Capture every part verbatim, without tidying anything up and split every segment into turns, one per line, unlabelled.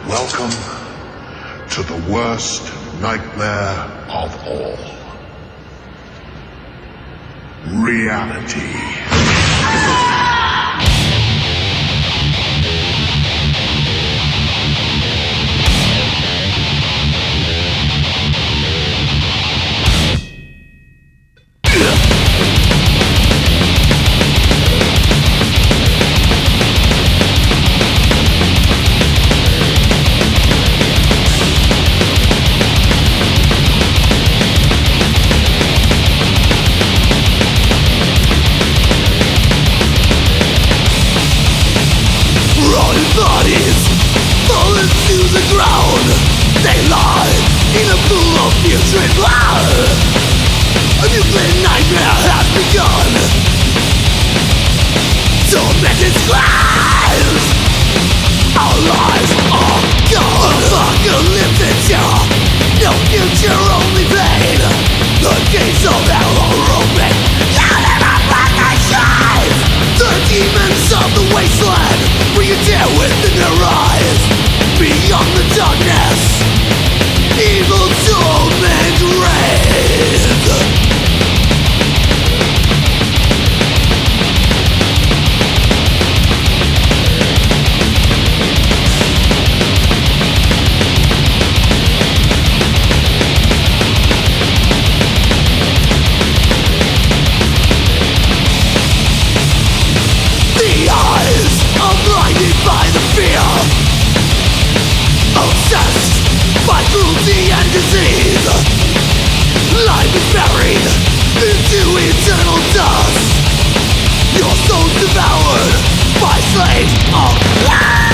Welcome to the worst nightmare of all. Reality.
Bodies falling to the ground. They lie in a pool of putrid blood. A nuclear nightmare has begun. Tormented lives. Our lives are gone. Apocalyptic terror. No future, only pain. The gates of hell are open. You never find the shine. The demons of the wasteland. Bring you down within their eyes. Beyond the darkness, evil torment reigns. The eyes are blinded by the fear, obsessed by cruelty and disease. Life is buried into eternal dust. Your soul's devoured by slaves of life.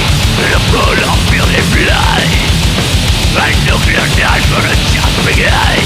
Yeah.